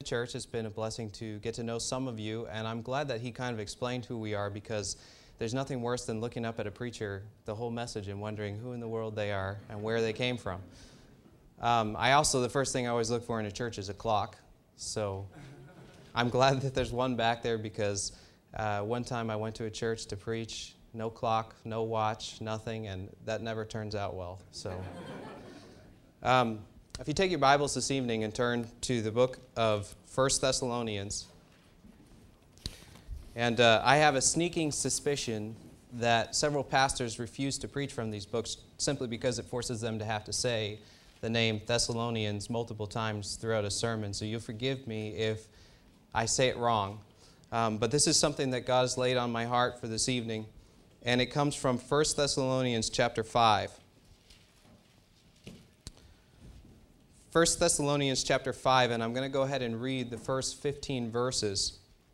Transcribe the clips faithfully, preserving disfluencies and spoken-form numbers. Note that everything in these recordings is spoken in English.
Church. It's been a blessing to get to know some of you, and I'm glad that he kind of explained who we are, because there's nothing worse than looking up at a preacher the whole message and wondering who in the world they are and where they came from. Um, I also, the first thing I always look for in a church is a clock, so I'm glad that there's one back there, because uh, one time I went to a church to preach, no clock, no watch, nothing, and that never turns out well. So, um, if you take your Bibles this evening and turn to the book of First Thessalonians, and uh, I have a sneaking suspicion that several pastors refuse to preach from these books simply because it forces them to have to say the name Thessalonians multiple times throughout a sermon. So you'll forgive me if I say it wrong. Um, but this is something that God has laid on my heart for this evening, and it comes from First Thessalonians chapter five. First Thessalonians chapter five, and I'm going to go ahead and read the first fifteen verses.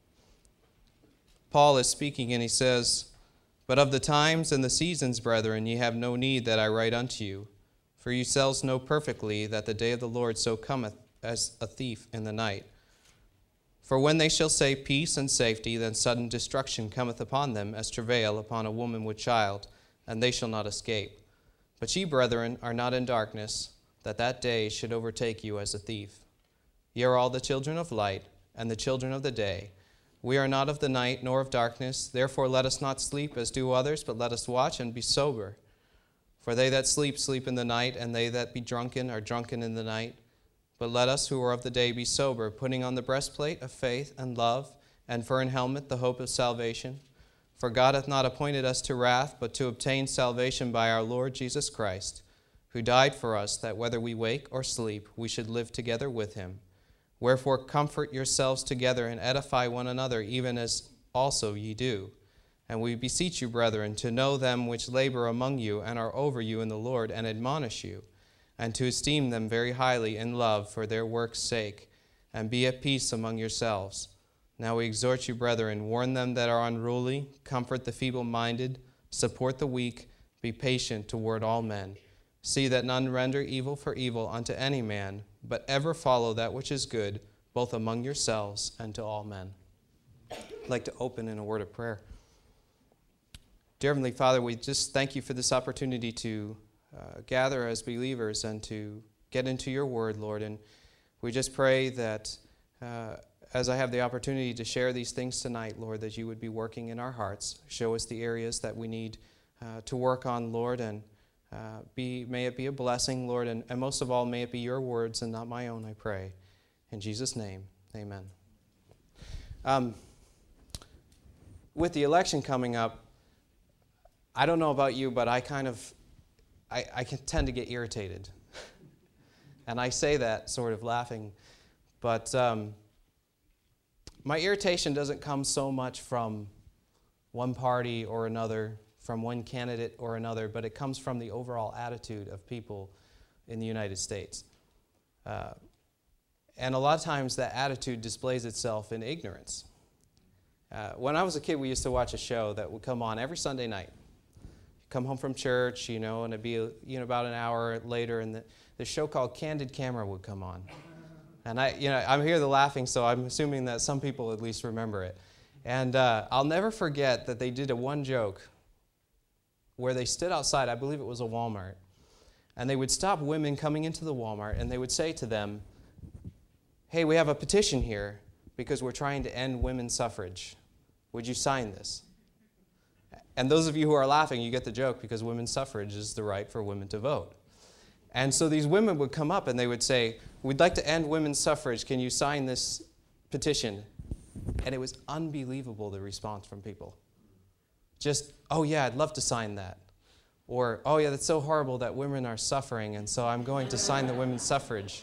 Paul is speaking, and he says, "But of the times and the seasons, brethren, ye have no need that I write unto you. For yourselves know perfectly that the day of the Lord so cometh as a thief in the night. For when they shall say peace and safety, then sudden destruction cometh upon them as travail upon a woman with child, and they shall not escape. But ye, brethren, are not in darkness, that that day should overtake you as a thief. Ye are all the children of light, and the children of the day. We are not of the night, nor of darkness. Therefore let us not sleep as do others, but let us watch and be sober. For they that sleep, sleep in the night, and they that be drunken are drunken in the night. But let us who are of the day be sober, putting on the breastplate of faith and love, and for an helmet the hope of salvation. For God hath not appointed us to wrath, but to obtain salvation by our Lord Jesus Christ, who died for us, that whether we wake or sleep, we should live together with him. Wherefore comfort yourselves together and edify one another, even as also ye do. And we beseech you, brethren, to know them which labor among you and are over you in the Lord, and admonish you, and to esteem them very highly in love for their work's sake, and be at peace among yourselves. Now we exhort you, brethren, warn them that are unruly, comfort the feeble-minded, support the weak, be patient toward all men. See that none render evil for evil unto any man, but ever follow that which is good, both among yourselves and to all men." I'd like to open in a word of prayer. Dear Heavenly Father, we just thank you for this opportunity to uh, gather as believers and to get into your word, Lord. And we just pray that uh, as I have the opportunity to share these things tonight, Lord, that you would be working in our hearts. Show us the areas that we need uh, to work on, Lord, and Uh, be, may it be a blessing, Lord, and, and most of all, may it be your words and not my own, I pray. In Jesus' name, amen. Um, with the election coming up, I don't know about you, but I kind of, I, I can tend to get irritated. And I say that sort of laughing, but um, my irritation doesn't come so much from one party or another, from one candidate or another, but it comes from the overall attitude of people in the United States. Uh, and a lot of times that attitude displays itself in ignorance. Uh, when I was a kid, we used to watch a show that would come on every Sunday night. Come home from church, you know, and it'd be you know about an hour later, and the, the show called Candid Camera would come on. And I, you know, I'm here the laughing, so I'm assuming that some people at least remember it. And uh, I'll never forget that they did a one joke where they stood outside, I believe it was a Walmart, and they would stop women coming into the Walmart, and they would say to them, "Hey, we have a petition here because we're trying to end women's suffrage. Would you sign this?" And those of you who are laughing, you get the joke, because women's suffrage is the right for women to vote. And so these women would come up and they would say, "We'd like to end women's suffrage. Can you sign this petition?" And it was unbelievable, the response from people. Just, "Oh yeah, I'd love to sign that." Or, "Oh yeah, that's so horrible that women are suffering, and so I'm going to sign the women's suffrage."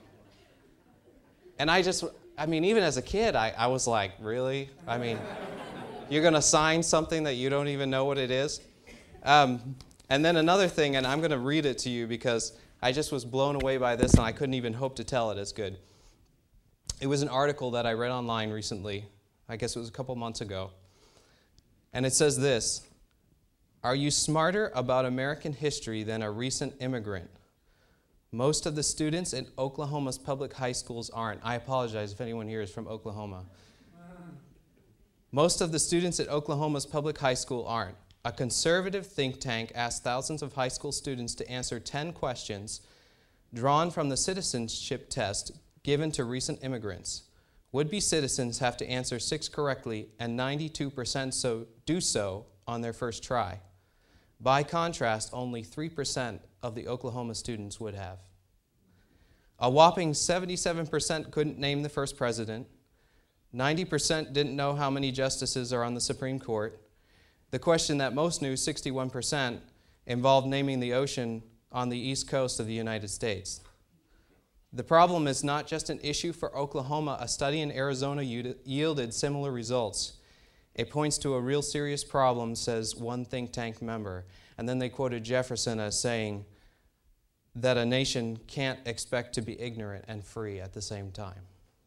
And I just, I mean, even as a kid, I, I was like, really? I mean, you're going to sign something that you don't even know what it is? Um, and then another thing, and I'm going to read it to you because I just was blown away by this, and I couldn't even hope to tell it as good. It was an article that I read online recently. I guess it was a couple months ago. And it says this: "Are you smarter about American history than a recent immigrant? Most of the students in Oklahoma's public high schools aren't. I apologize if anyone here is from Oklahoma. Most of the students at Oklahoma's public high school aren't. A conservative think tank asked thousands of high school students to answer ten questions drawn from the citizenship test given to recent immigrants. Would-be citizens have to answer six correctly, and ninety-two percent so do so on their first try. By contrast, only three percent of the Oklahoma students would have. A whopping seventy-seven percent couldn't name the first president. ninety percent didn't know how many justices are on the Supreme Court. The question that most knew, sixty-one percent, involved naming the ocean on the east coast of the United States. The problem is not just an issue for Oklahoma. A study in Arizona yielded similar results. It points to a real serious problem, says one think tank member. And then they quoted Jefferson as saying that a nation can't expect to be ignorant and free at the same time.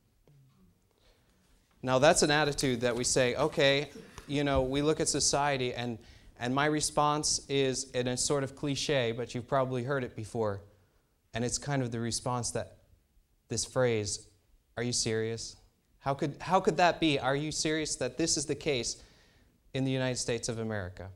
Now that's an attitude that we say, okay, you know, we look at society, and, and my response is, and it's sort of cliche, but you've probably heard it before, and it's kind of the response that this phrase, are you serious? How could, how could that be? Are you serious that this is the case in the United States of America?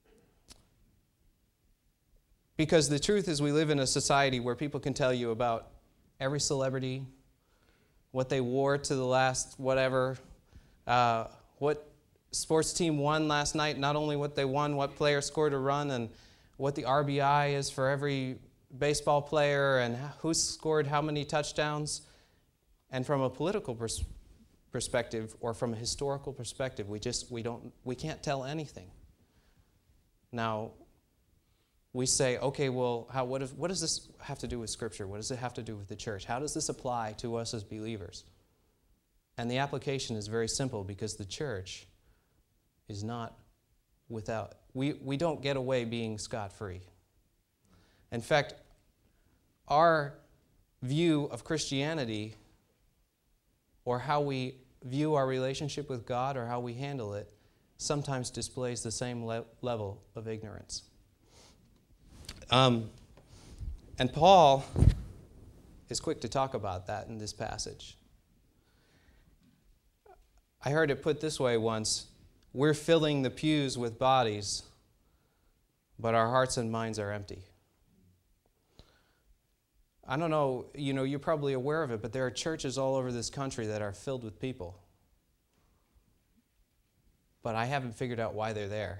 Because the truth is, we live in a society where people can tell you about every celebrity, what they wore to the last whatever, uh, what sports team won last night, not only what they won, what player scored a run, and what the R B I is for every baseball player, and who scored how many touchdowns. And from a political pers- perspective, or from a historical perspective, we just, we don't, we can't tell anything. Now, we say, okay, well, how, what, if, what does this have to do with Scripture? What does it have to do with the church? How does this apply to us as believers? And the application is very simple, because the church is not without, we, we don't get away being scot-free. In fact, our view of Christianity, or how we view our relationship with God, or how we handle it, sometimes displays the same le- level of ignorance. Um, and Paul is quick to talk about that in this passage. I heard it put this way once: we're filling the pews with bodies, but our hearts and minds are empty. I don't know, you know, you're probably aware of it, but there are churches all over this country that are filled with people. But I haven't figured out why they're there.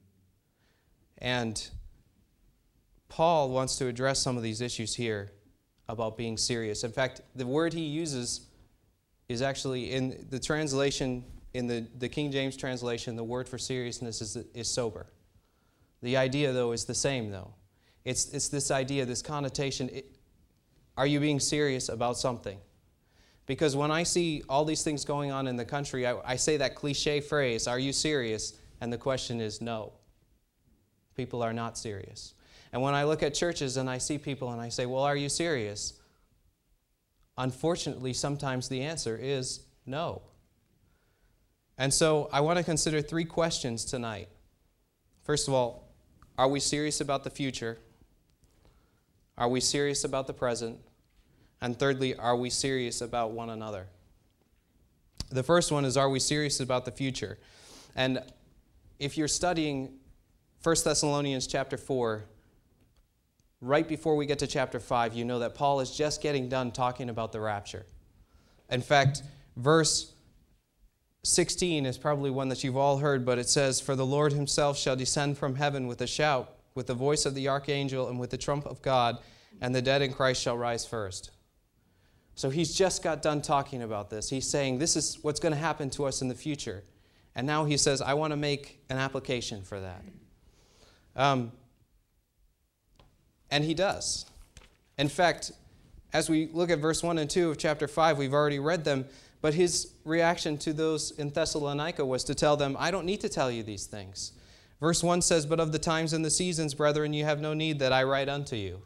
And Paul wants to address some of these issues here about being serious. In fact, the word he uses is actually in the translation, in the, the King James translation, the word for seriousness is, is sober. The idea, though, is the same, though. It's, it's this idea, this connotation. It, are you being serious about something? Because when I see all these things going on in the country, I, I say that cliche phrase, are you serious? And the question is no. People are not serious. And when I look at churches and I see people and I say, well, are you serious? Unfortunately, sometimes the answer is no. And so I want to consider three questions tonight. First of all, are we serious about the future? Are we serious about the present? And thirdly, are we serious about one another? The first one is, are we serious about the future? And if you're studying First Thessalonians chapter four, right before we get to chapter five, you know that Paul is just getting done talking about the rapture. In fact, verse sixteen is probably one that you've all heard, but it says, for the Lord himself shall descend from heaven with a shout, with the voice of the archangel, and with the trump of God, and the dead in Christ shall rise first. So he's just got done talking about this. He's saying this is what's going to happen to us in the future. And now he says, I want to make an application for that. Um, and he does. In fact, as we look at verse one and two of chapter five, we've already read them, but his reaction to those in Thessalonica was to tell them, I don't need to tell you these things. Verse one says, but of the times and the seasons, brethren, you have no need that I write unto you.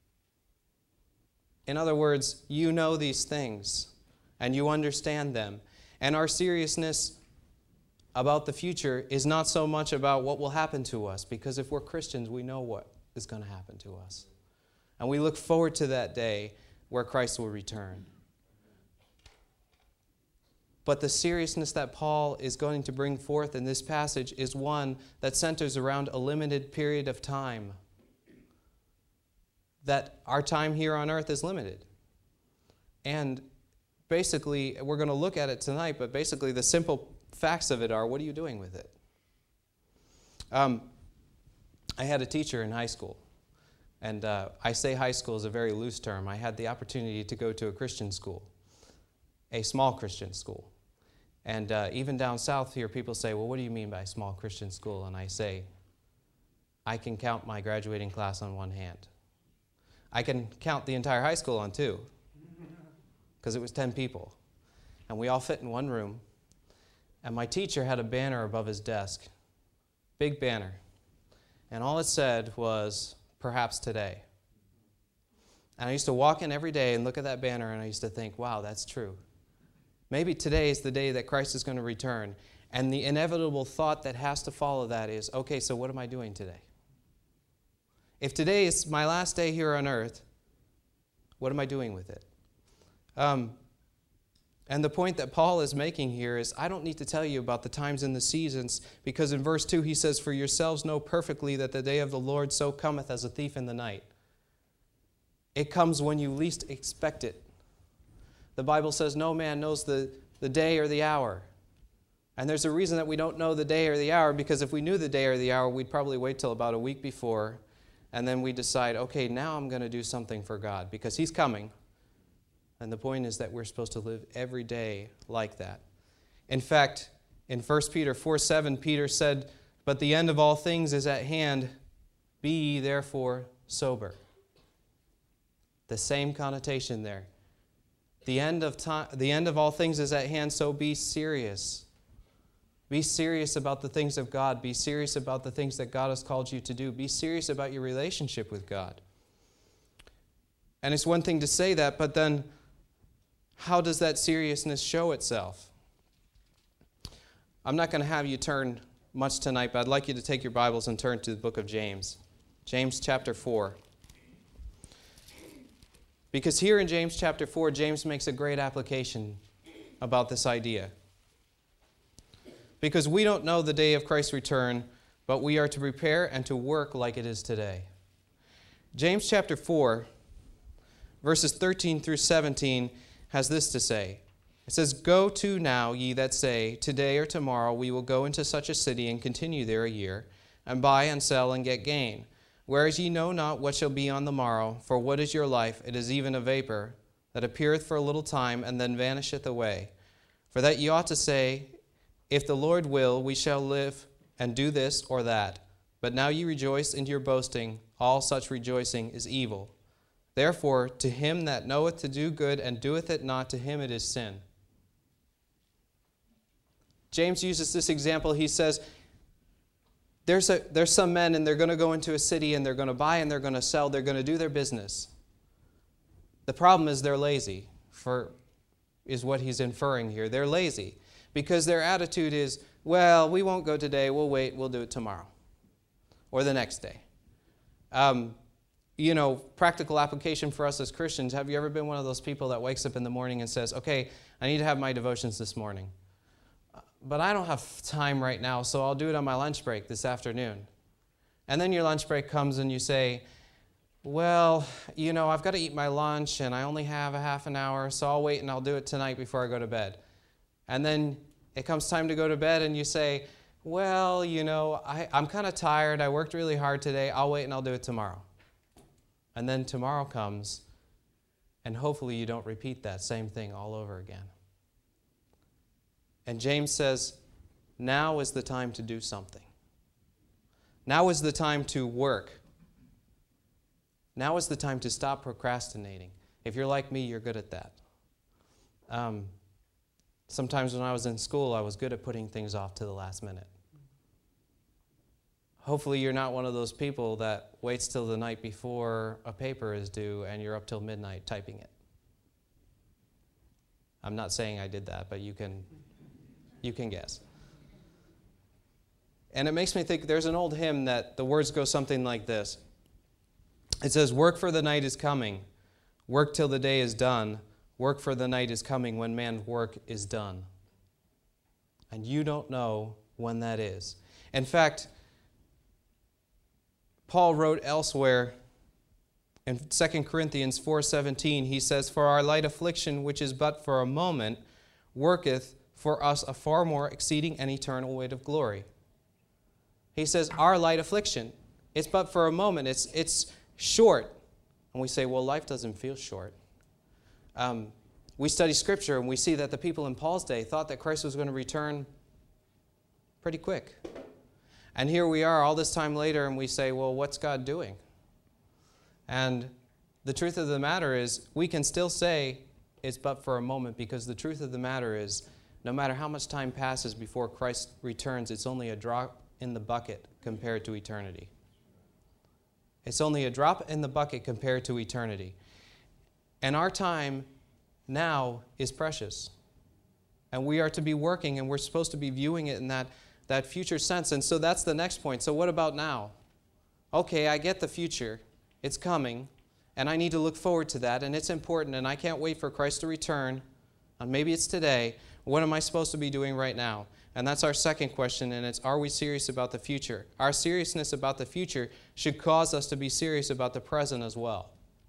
In other words, you know these things, and you understand them. And our seriousness about the future is not so much about what will happen to us, because if we're Christians, we know what is going to happen to us. And we look forward to that day where Christ will return. But the seriousness that Paul is going to bring forth in this passage is one that centers around a limited period of time. That our time here on earth is limited. And basically, we're going to look at it tonight, but basically the simple facts of it are, what are you doing with it? Um, I had a teacher in high school. And uh, I say high school is a very loose term. I had the opportunity to go to a Christian school, a small Christian school. And uh, even down south here, people say, well, what do you mean by small Christian school? And I say, I can count my graduating class on one hand. I can count the entire high school on two, because it was ten people. And we all fit in one room. And my teacher had a banner above his desk, big banner. And all it said was, perhaps today. And I used to walk in every day and look at that banner, and I used to think, wow, that's true. Maybe today is the day that Christ is going to return. And the inevitable thought that has to follow that is, okay, so what am I doing today? If today is my last day here on earth, what am I doing with it? Um, and the point that Paul is making here is, I don't need to tell you about the times and the seasons, because in verse two he says, for yourselves know perfectly that the day of the Lord so cometh as a thief in the night. It comes when you least expect it. The Bible says no man knows the, the day or the hour. And there's a reason that we don't know the day or the hour, because if we knew the day or the hour, we'd probably wait till about a week before, and then we decide, okay, now I'm going to do something for God, because He's coming. And the point is that we're supposed to live every day like that. In fact, in First Peter four seven, Peter said, but the end of all things is at hand, be ye therefore sober. The same connotation there. The end of time, the end of all things is at hand, so be serious. Be serious about the things of God. Be serious about the things that God has called you to do. Be serious about your relationship with God. And it's one thing to say that, but then how does that seriousness show itself? I'm not going to have you turn much tonight, but I'd like you to take your Bibles and turn to the book of James. James chapter four. Because here in James chapter four, James makes a great application about this idea. Because we don't know the day of Christ's return, but we are to prepare and to work like it is today. James chapter four, verses thirteen through seventeen, has this to say. It says, go to now, ye that say, today or tomorrow we will go into such a city and continue there a year, and buy and sell and get gain. Whereas ye know not what shall be on the morrow, for what is your life? It is even a vapor, that appeareth for a little time, and then vanisheth away. For that ye ought to say, if the Lord will, we shall live and do this or that. But now ye rejoice in your boasting. All such rejoicing is evil. Therefore, to him that knoweth to do good and doeth it not, to him it is sin. James uses this example. He says, There's, a, there's some men, and they're going to go into a city, and they're going to buy, and they're going to sell. They're going to do their business. The problem is they're lazy, for, is what he's inferring here. They're lazy because their attitude is, well, we won't go today. We'll wait. We'll do it tomorrow or the next day. Um, you know, practical application for us as Christians. Have you ever been one of those people that wakes up in the morning and says, okay, I need to have my devotions this morning, but I don't have time right now, so I'll do it on my lunch break this afternoon. And then your lunch break comes and you say, well, you know, I've got to eat my lunch and I only have a half an hour, so I'll wait and I'll do it tonight before I go to bed. And then it comes time to go to bed and you say, well, you know, I, I'm kind of tired. I worked really hard today. I'll wait and I'll do it tomorrow. And then tomorrow comes, and hopefully you don't repeat that same thing all over again. And James says, now is the time to do something. Now is the time to work. Now is the time to stop procrastinating. If you're like me, you're good at that. Um, sometimes when I was in school, I was good at putting things off to the last minute. Hopefully you're not one of those people that waits till the night before a paper is due and you're up till midnight typing it. I'm not saying I did that, but you can... You can guess. And it makes me think, there's an old hymn that the words go something like this. It says, work for the night is coming. Work till the day is done. Work for the night is coming when man's work is done. And you don't know when that is. In fact, Paul wrote elsewhere in Second Corinthians four seventeen, he says, for our light affliction, which is but for a moment, worketh for us a far more exceeding and eternal weight of glory. He says, our light affliction, it's but for a moment. It's, it's short. And we say, well, life doesn't feel short. Um, we study Scripture and we see that the people in Paul's day thought that Christ was going to return pretty quick. And here we are all this time later and we say, well, what's God doing? And the truth of the matter is, we can still say it's but for a moment, because the truth of the matter is, no matter how much time passes before Christ returns, it's only a drop in the bucket compared to eternity. It's only a drop in the bucket compared to eternity. And our time now is precious. And we are to be working, and we're supposed to be viewing it in that, that future sense. And so that's the next point. So what about now? Okay, I get the future. It's coming, and I need to look forward to that, and it's important, and I can't wait for Christ to return. And maybe it's today. What am I supposed to be doing right now? And that's our second question, and it's, are we serious about the future? Our seriousness about the future should cause us to be serious about the present as well.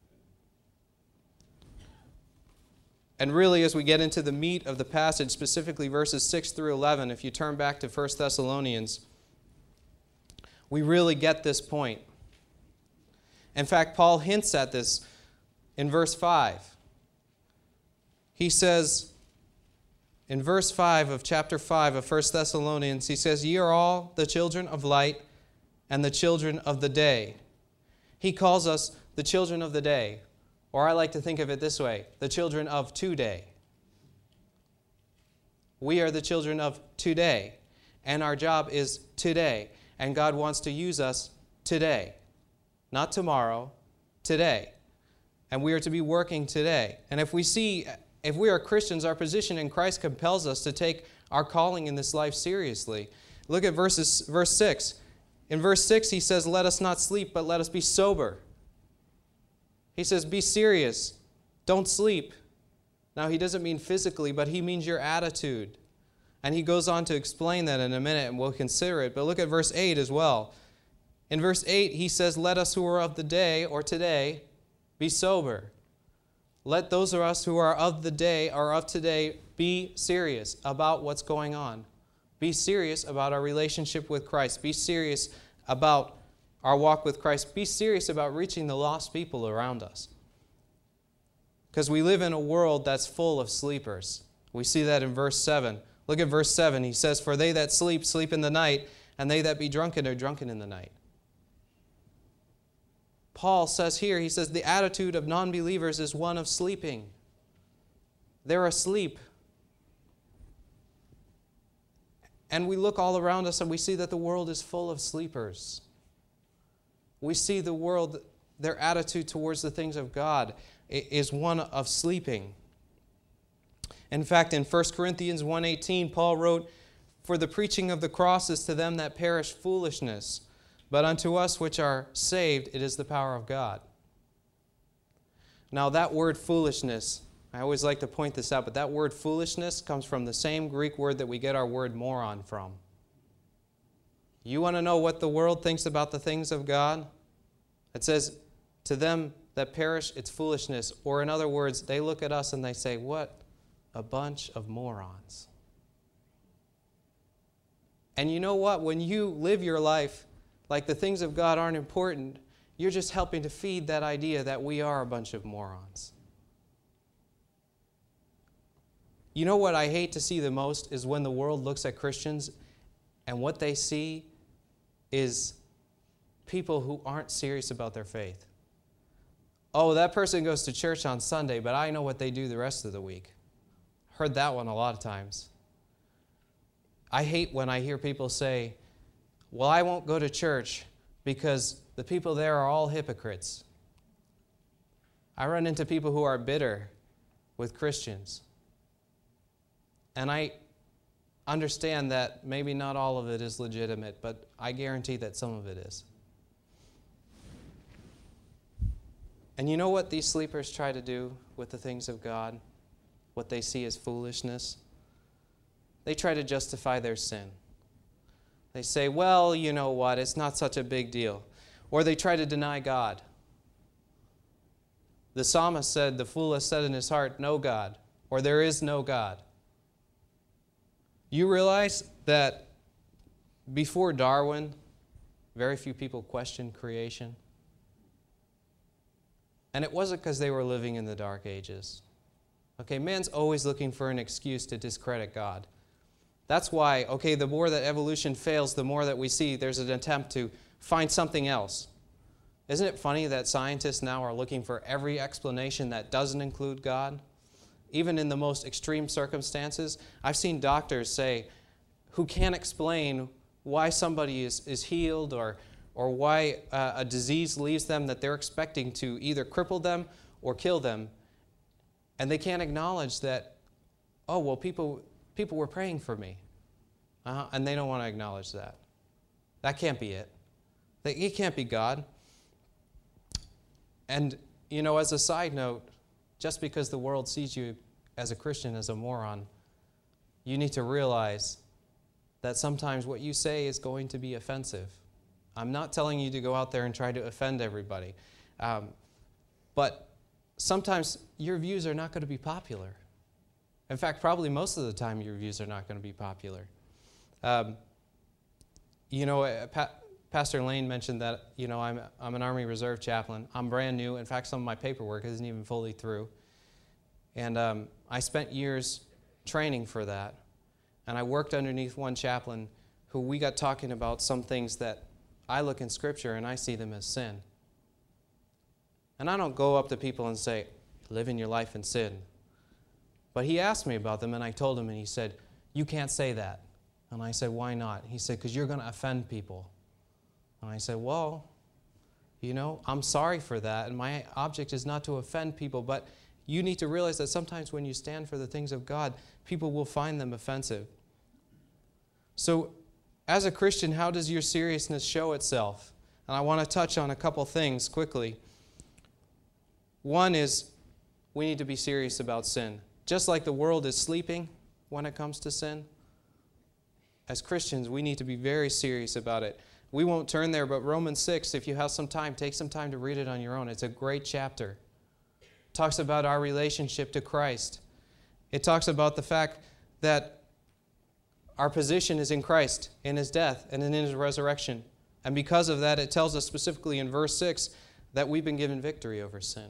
And really, as we get into the meat of the passage, specifically verses six through eleven, if you turn back to First Thessalonians, we really get this point. In fact, Paul hints at this in verse five. He says, in verse five of chapter five of First Thessalonians, he says, ye are all the children of light and the children of the day. He calls us the children of the day. Or I like to think of it this way, the children of today. We are the children of today, and our job is today. And God wants to use us today. Not tomorrow, today. And we are to be working today. And if we see, if we are Christians, our position in Christ compels us to take our calling in this life seriously. Look at verses, verse six. In verse six, he says, let us not sleep, but let us be sober. He says, be serious. Don't sleep. Now, he doesn't mean physically, but he means your attitude. And he goes on to explain that in a minute, and we'll consider it. But look at verse eight as well. In verse eight, he says, let us who are of the day, or today, be sober. Let those of us who are of the day, or of today, be serious about what's going on. Be serious about our relationship with Christ. Be serious about our walk with Christ. Be serious about reaching the lost people around us. Because we live in a world that's full of sleepers. We see that in verse seven. Look at verse seven. He says, for they that sleep, sleep in the night, and they that be drunken are drunken in the night. Paul says here, he says, the attitude of non-believers is one of sleeping. They're asleep. And we look all around us and we see that the world is full of sleepers. We see the world, their attitude towards the things of God is one of sleeping. In fact, in First Corinthians one eighteen, Paul wrote, for the preaching of the cross is to them that perish foolishness, but unto us which are saved it is the power of God. Now that word foolishness, I always like to point this out, but that word foolishness comes from the same Greek word that we get our word moron from. You want to know what the world thinks about the things of God? It says, to them that perish, it's foolishness. Or in other words, they look at us and they say, what a bunch of morons. And you know what? When you live your life like the things of God aren't important, you're just helping to feed that idea that we are a bunch of morons. You know what I hate to see the most is when the world looks at Christians and what they see is people who aren't serious about their faith. Oh, that person goes to church on Sunday, but I know what they do the rest of the week. Heard that one a lot of times. I hate when I hear people say, well, I won't go to church because the people there are all hypocrites. I run into people who are bitter with Christians. And I understand that maybe not all of it is legitimate, but I guarantee that some of it is. And you know what these sleepers try to do with the things of God? What they see as foolishness? They try to justify their sin. They say, well, you know what, it's not such a big deal. Or they try to deny God. The psalmist said, the fool has said in his heart, no God, or there is no God. You realize that before Darwin, very few people questioned creation? And it wasn't because they were living in the dark ages. Okay, man's always looking for an excuse to discredit God. That's why, okay, the more that evolution fails, the more that we see there's an attempt to find something else. Isn't it funny that scientists now are looking for every explanation that doesn't include God? Even in the most extreme circumstances, I've seen doctors say, who can't explain why somebody is, is healed or, or why uh, a disease leaves them that they're expecting to either cripple them or kill them. And they can't acknowledge that, oh, well, people, people were praying for me. Uh-huh. And they don't want to acknowledge that. That can't be it. It can't be God. And, you know, as a side note, just because the world sees you as a Christian as a moron, you need to realize that sometimes what you say is going to be offensive. I'm not telling you to go out there and try to offend everybody. Um, but sometimes your views are not going to be popular. In fact, probably most of the time your views are not going to be popular. Um, you know, uh, pa- Pastor Lane mentioned that, you know, I'm, I'm an Army Reserve chaplain. I'm brand new. In fact, some of my paperwork isn't even fully through. And um, I spent years training for that. And I worked underneath one chaplain who we got talking about some things that I look in Scripture and I see them as sin. And I don't go up to people and say, living your life in sin. But he asked me about them and I told him and he said, you can't say that. And I said, why not? He said, because you're going to offend people. And I said, well, you know, I'm sorry for that, and my object is not to offend people, but you need to realize that sometimes when you stand for the things of God, people will find them offensive. So, as a Christian, how does your seriousness show itself? And I want to touch on a couple things quickly. One is, we need to be serious about sin. Just like the world is sleeping when it comes to sin, as Christians, we need to be very serious about it. We won't turn there, but Romans six, if you have some time, take some time to read it on your own. It's a great chapter. It talks about our relationship to Christ. It talks about the fact that our position is in Christ, in His death, and in His resurrection. And because of that, it tells us specifically in verse six that we've been given victory over sin.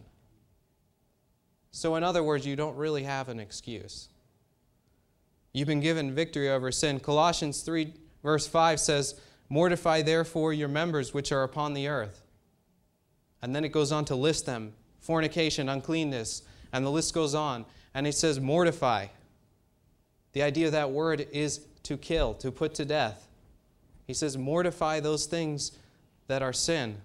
So in other words, you don't really have an excuse. You've been given victory over sin. Colossians three, verse five says, mortify therefore your members which are upon the earth. And then it goes on to list them. Fornication, uncleanness, and the list goes on. And it says mortify. The idea of that word is to kill, to put to death. He says mortify those things that are sin.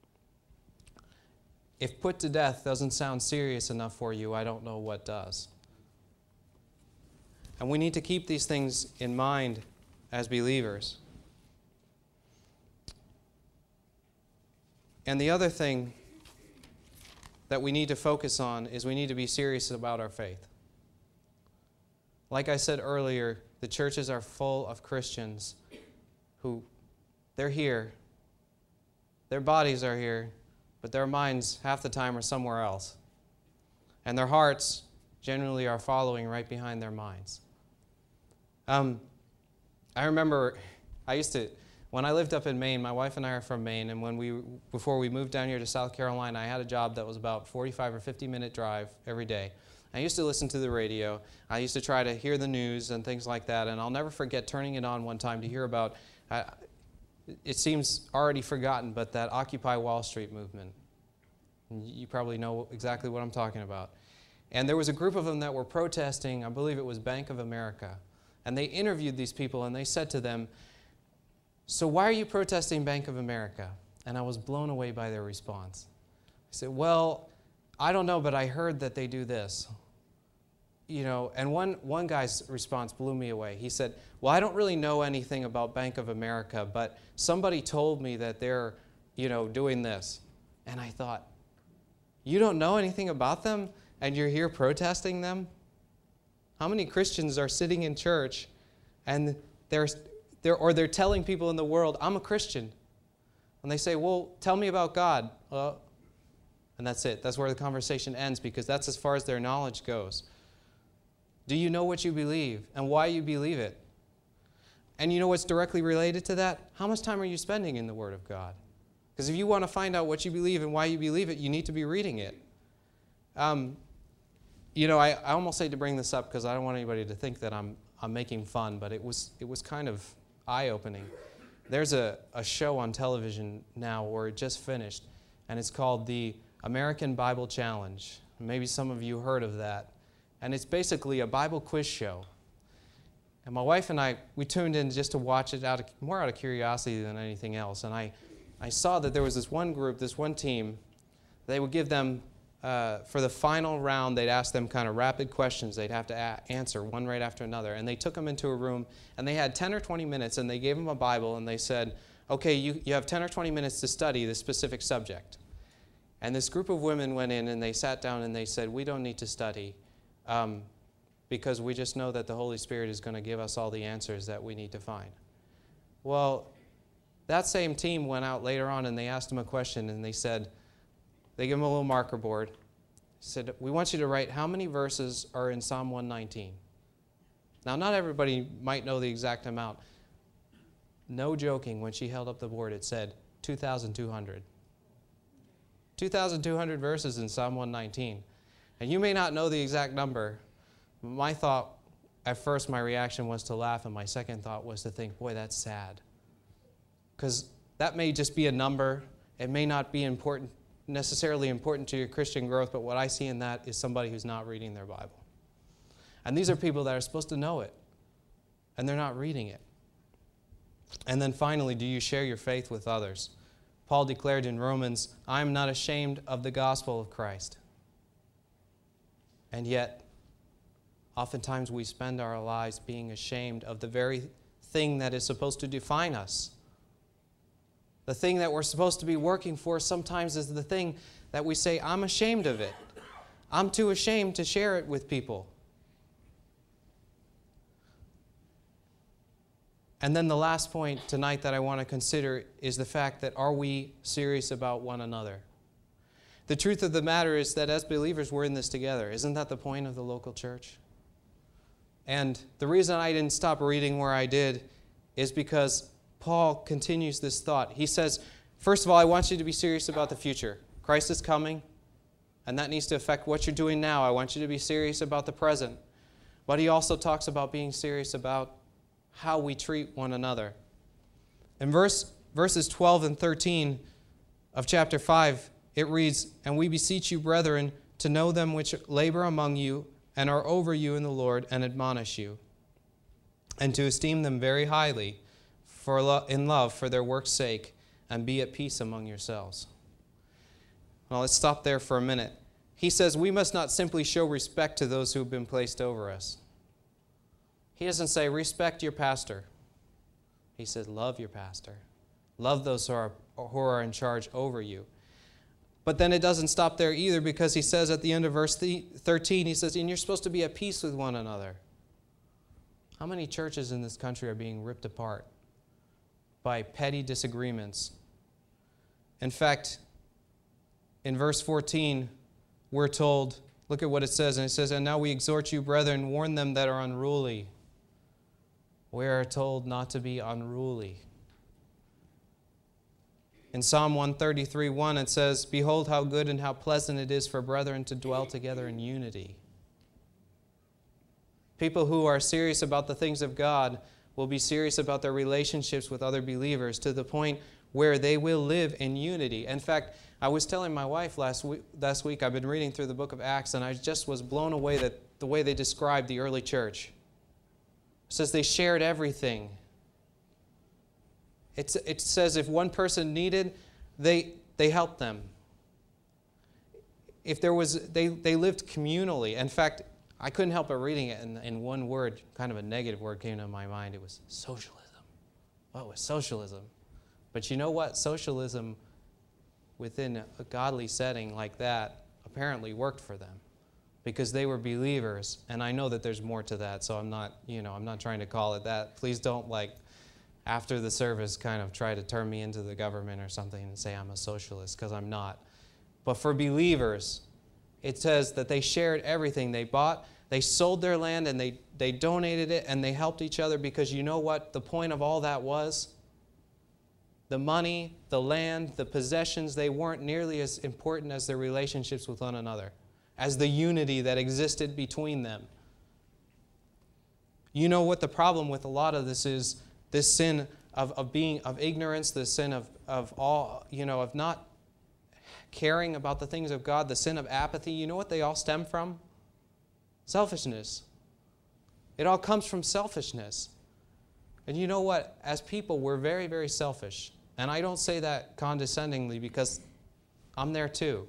If put to death doesn't sound serious enough for you, I don't know what does. And we need to keep these things in mind as believers. And the other thing that we need to focus on is we need to be serious about our faith. Like I said earlier, the churches are full of Christians who, they're here, their bodies are here, but their minds half the time are somewhere else. And their hearts generally are following right behind their minds. Um, I remember I used to, when I lived up in Maine, my wife and I are from Maine, and when we, before we moved down here to South Carolina, I had a job that was about forty-five or fifty minute drive every day. I used to listen to the radio. I used to try to hear the news and things like that, and I'll never forget turning it on one time to hear about, uh, it seems already forgotten, but that Occupy Wall Street movement. You probably know exactly what I'm talking about. And there was a group of them that were protesting, I believe it was Bank of America, and they interviewed these people and they said to them, so why are you protesting Bank of America? And I was blown away by their response. I said, well, I don't know, but I heard that they do this. You know, and one, one guy's response blew me away. He said, well, I don't really know anything about Bank of America, but somebody told me that they're, you know, doing this. And I thought, You don't know anything about them, and you're here protesting them? How many Christians are sitting in church, and they're, they're or they're telling people in the world, I'm a Christian. And they say, well, tell me about God. Uh, and that's it. That's where the conversation ends, because that's as far as their knowledge goes. Do you know what you believe and why you believe it? And you know what's directly related to that? How much time are you spending in the Word of God? Because if you want to find out what you believe and why you believe it, you need to be reading it. Um, you know, I, I almost hate to bring this up because I don't want anybody to think that I'm I'm making fun, but it was it was kind of eye-opening. There's a, a show on television now where it just finished, and it's called the American Bible Challenge. Maybe some of you heard of that. And it's basically a Bible quiz show. And my wife and I, we tuned in just to watch it out of, more out of curiosity than anything else. And I, I saw that there was this one group, this one team, they would give them, uh, for the final round, they'd ask them kind of rapid questions they'd have to a- answer, one right after another. And they took them into a room, and they had ten or twenty minutes, and they gave them a Bible, and they said, okay, you, you have ten or twenty minutes to study this specific subject. And this group of women went in, and they sat down, and they said, we don't need to study. Um, because we just know that the Holy Spirit is going to give us all the answers that we need to find. Well, that same team went out later on and they asked them a question, and they said, they gave them a little marker board, said, we want you to write how many verses are in Psalm one nineteen. Now, not everybody might know the exact amount. No joking, when she held up the board, it said two thousand two hundred. two thousand two hundred verses in Psalm one nineteen. And you may not know the exact number. My thought, at first my reaction was to laugh, and my second thought was to think, boy, that's sad. Because that may just be a number. It may not be important, necessarily important to your Christian growth, but what I see in that is somebody who's not reading their Bible. And these are people that are supposed to know it, and they're not reading it. And then finally, do you share your faith with others? Paul declared in Romans, I am not ashamed of the gospel of Christ. And yet, oftentimes we spend our lives being ashamed of the very thing that is supposed to define us. The thing that we're supposed to be working for sometimes is the thing that we say, I'm ashamed of it. I'm too ashamed to share it with people. And then the last point tonight that I want to consider is the fact that are we serious about one another? The truth of the matter is that as believers, we're in this together. Isn't that the point of the local church? And the reason I didn't stop reading where I did is because Paul continues this thought. He says, first of all, I want you to be serious about the future. Christ is coming, and that needs to affect what you're doing now. I want you to be serious about the present. But he also talks about being serious about how we treat one another. In verse, verses twelve and thirteen of chapter five, it reads, and we beseech you, brethren, to know them which labor among you and are over you in the Lord and admonish you, and to esteem them very highly for lo- in love for their work's sake, and be at peace among yourselves. Well, let's stop there for a minute. He says we must not simply show respect to those who have been placed over us. He doesn't say respect your pastor. He says love your pastor. Love those who are, who are in charge over you. But then it doesn't stop there either, because he says at the end of verse thirteen, he says, and you're supposed to be at peace with one another. How many churches in this country are being ripped apart by petty disagreements? In fact, in verse fourteen, we're told, look at what it says, and it says, and now we exhort you, brethren, warn them that are unruly. We are told not to be unruly. In Psalm one thirty-three, one, it says, behold how good and how pleasant it is for brethren to dwell together in unity. People who are serious about the things of God will be serious about their relationships with other believers to the point where they will live in unity. In fact, I was telling my wife last week, last week I've been reading through the book of Acts, and I just was blown away that the way they described the early church. It says they shared everything. It's, it says if one person needed, they, they helped them. If there was, they, they lived communally. In fact, I couldn't help but reading it, and in one word, kind of a negative word came to my mind. It was socialism. What was socialism? But you know what? Socialism within a godly setting like that apparently worked for them because they were believers. And I know that there's more to that, so I'm not, you know, I'm not trying to call it that. Please don't, like, after the service kind of try to turn me into the government or something and say I'm a socialist, because I'm not. But for believers, it says that they shared everything. They bought, they sold their land, and they, they donated it, and they helped each other, because you know what the point of all that was? The money, the land, the possessions, they weren't nearly as important as their relationships with one another, as the unity that existed between them. You know what the problem with a lot of this is? This sin of, of being of ignorance, the sin of, of all, you know, of not caring about the things of God, the sin of apathy. You know what they all stem from? Selfishness. It all comes from selfishness. And you know what? As people, we're very, very selfish. And I don't say that condescendingly, because I'm there too.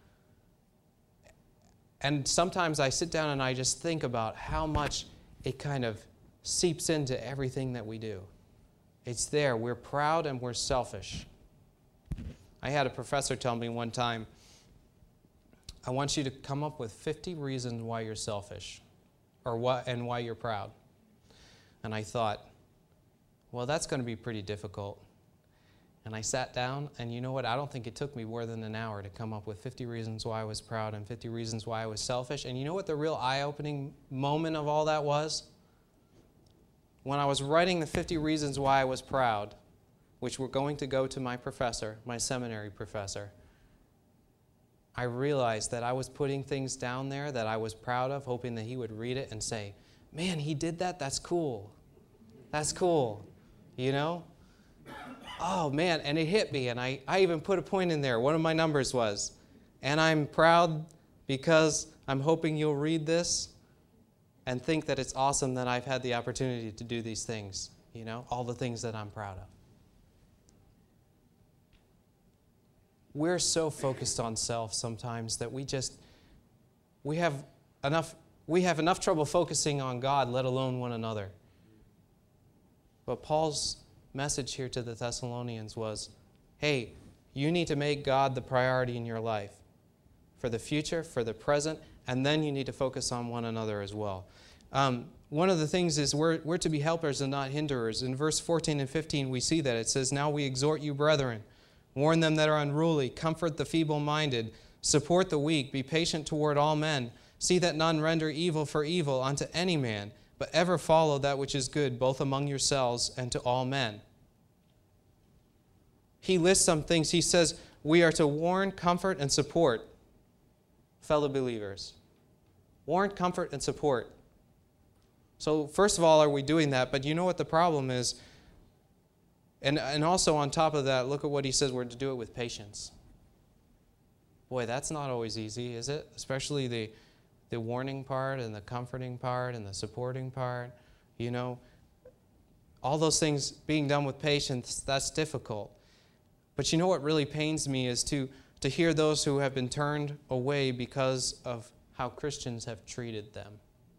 And sometimes I sit down and I just think about how much it kind of seeps into everything that we do. It's there. We're proud and we're selfish. I had a professor tell me one time, I want you to come up with fifty reasons why you're selfish, or what, and why you're proud. And I thought, well, that's going to be pretty difficult. And I sat down, and you know what? I don't think it took me more than an hour to come up with fifty reasons why I was proud and fifty reasons why I was selfish. And you know what the real eye-opening moment of all that was? When I was writing the fifty reasons why I was proud, which were going to go to my professor, my seminary professor, I realized that I was putting things down there that I was proud of, hoping that he would read it and say, man, he did that? That's cool. That's cool. You know? Oh, man, and it hit me, and I, I even put a point in there. One of my numbers was, and I'm proud because I'm hoping you'll read this and think that it's awesome that I've had the opportunity to do these things, you know, all the things that I'm proud of. We're so focused on self sometimes that we just, we have enough, we have enough trouble focusing on God, let alone one another. But Paul's message here to the Thessalonians was, hey, you need to make God the priority in your life for the future, for the present, and then you need to focus on one another as well. Um, one of the things is we're, we're to be helpers and not hinderers. In verse fourteen and fifteen, we see that. It says, now we exhort you, brethren, warn them that are unruly, comfort the feeble-minded, support the weak, be patient toward all men. See that none render evil for evil unto any man, but ever follow that which is good, both among yourselves and to all men. He lists some things. He says we are to warn, comfort, and support fellow believers. Warn, comfort, and support. So first of all, are we doing that? But you know what the problem is? And, and also on top of that, look at what he says, we're to do it with patience. Boy, that's not always easy, is it? Especially the, the warning part and the comforting part and the supporting part. You know, all those things being done with patience, that's difficult. But you know what really pains me is to, to hear those who have been turned away because of how Christians have treated them.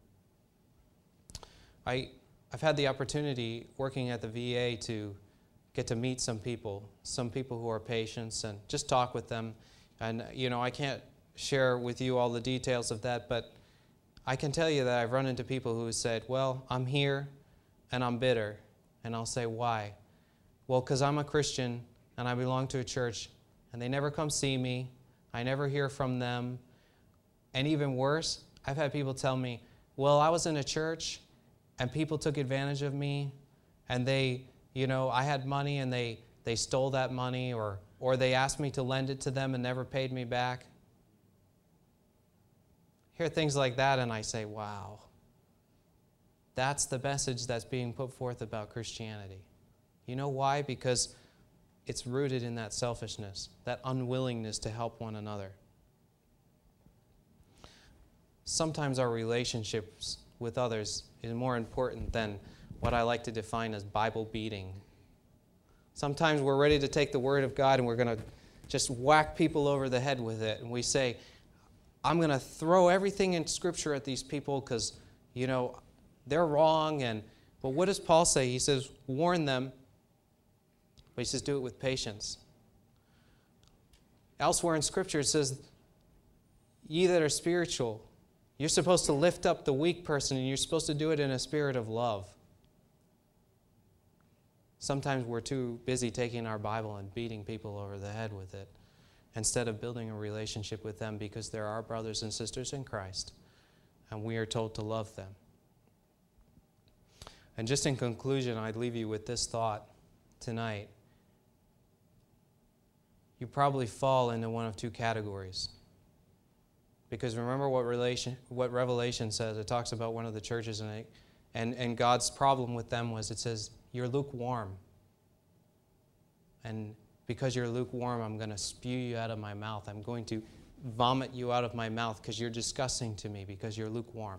I, I've had the opportunity working at the V A to get to meet some people, some people who are patients, and just talk with them. And, you know, I can't share with you all the details of that, but I can tell you that I've run into people who said, well, I'm here and I'm bitter. And I'll say, why? Well, because I'm a Christian and I belong to a church, and they never come see me. I never hear from them. And even worse, I've had people tell me, well, I was in a church and people took advantage of me, and they, you know, I had money and they, they stole that money, or, or they asked me to lend it to them and never paid me back. Hear things like that and I say, wow, that's the message that's being put forth about Christianity. You know why? Because it's rooted in that selfishness, that unwillingness to help one another. Sometimes our relationships with others is more important than what I like to define as Bible beating. Sometimes we're ready to take the Word of God and we're going to just whack people over the head with it. And we say, I'm going to throw everything in Scripture at these people because, you know, they're wrong. And but what does Paul say? He says, warn them. But he says, do it with patience. Elsewhere in Scripture it says, ye that are spiritual, you're supposed to lift up the weak person, and you're supposed to do it in a spirit of love. Sometimes we're too busy taking our Bible and beating people over the head with it instead of building a relationship with them, because they're our brothers and sisters in Christ, and we are told to love them. And just in conclusion, I'd leave you with this thought tonight. You probably fall into one of two categories. Because remember what relation, what Revelation says. It talks about one of the churches, and, it, and, and God's problem with them was, it says, you're lukewarm. And because you're lukewarm, I'm going to spew you out of my mouth. I'm going to vomit you out of my mouth because you're disgusting to me, because you're lukewarm.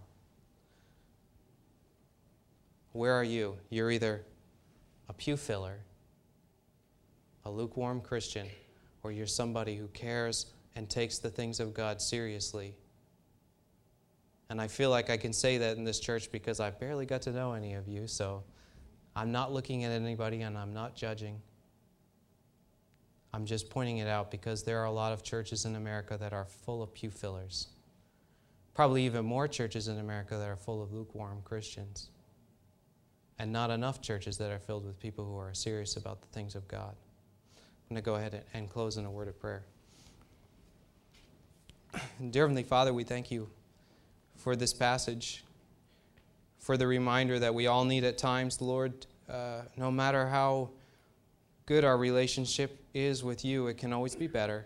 Where are you? You're either a pew filler, a lukewarm Christian, or you're somebody who cares and takes the things of God seriously. And I feel like I can say that in this church because I barely got to know any of you, so I'm not looking at anybody and I'm not judging. I'm just pointing it out because there are a lot of churches in America that are full of pew fillers. Probably even more churches in America that are full of lukewarm Christians. And not enough churches that are filled with people who are serious about the things of God. I'm going to go ahead and close in a word of prayer. Dear Heavenly Father, we thank you for this passage, for the reminder that we all need at times, Lord, uh, no matter how good our relationship is with you, it can always be better.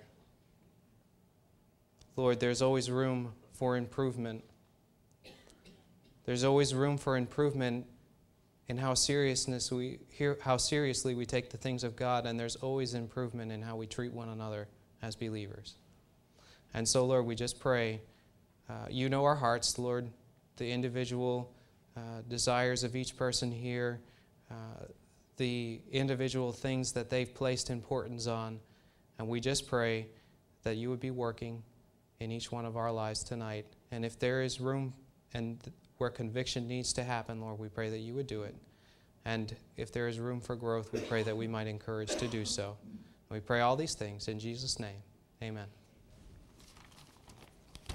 Lord, there's always room for improvement. There's always room for improvement in how seriousness we hear, how seriously we take the things of God, and there's always improvement in how we treat one another as believers. And so, Lord, we just pray, uh, you know our hearts, Lord, the individual uh, desires of each person here, uh, the individual things that they've placed importance on, and we just pray that you would be working in each one of our lives tonight. And if there is room and th- where conviction needs to happen, Lord, we pray that you would do it. And if there is room for growth, we pray that we might encourage to do so. We pray all these things in Jesus' name. Amen.